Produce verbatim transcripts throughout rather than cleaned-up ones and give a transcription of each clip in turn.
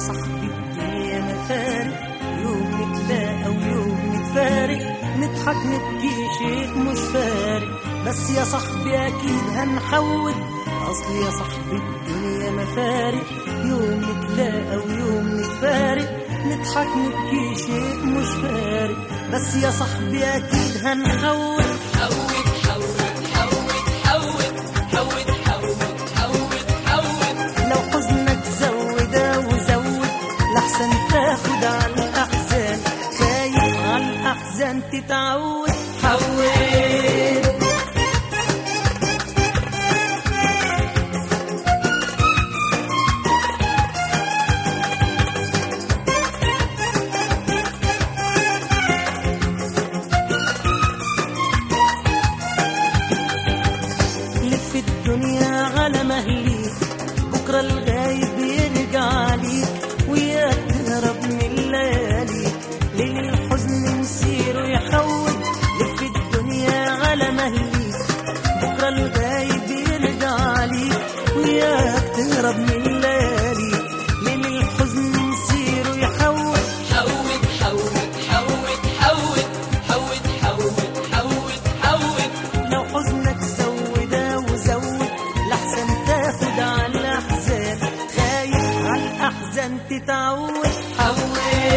صاحبي الدنيا مفارق، يوم نتلاقى ويوم نتفارق، نضحك نبكي شيء مش فارق، بس يا صاحبي اكيد هنحود. اصل يا صاحبي الدنيا مفارق، يوم نتلاقى ويوم نتفارق، نضحك نبكي شيء مش فارق، بس يا صاحبي اكيد هنحود. حود حود حود حود حود حود حود حود لو حزنك زودها وزود، لحسن تاخد على الاحزان، خايف على الاحزان تتعود. حود لف الدنيا على مهليك، بكرة الغايب يرجع ليك، وياك تهرب من لياليك، ليل الحزن مسيره يحود. لف الدنيا على مهليك، بكرة الغايب يرجع ليك، وياك تهرب من لياليك، ليل الحزن مسيره يحود. حود حود حود حود حود حود حود حود لو حزنك زودها وزود، لحسن تاخد على الأحزان، خايف على الأحزان تتعود. حود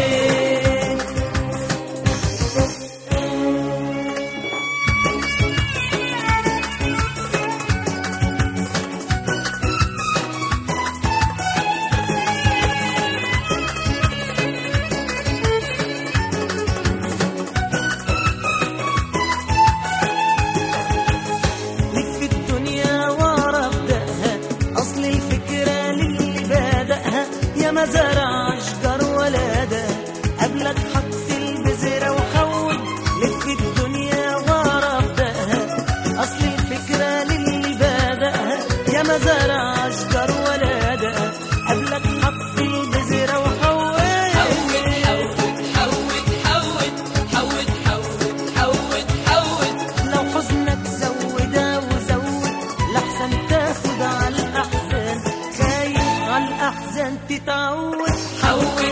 لف الدنيا ورا ابدأها، أصل الفكرة للي بادئها، يا ما زرع أشجار ولادها، قبلك حط البذرة وحود. لف الدنيا ورا ابدأها، أصل الفكرة للي بادئها، يا ما زرع أشجار ولادها، قبلك حط البذرة وحود. حود حود حود حود حود حود حود لو حزنك زودها وزود، لحسن تاخد على الأحزان، خايف على الأحزان تتعود. حود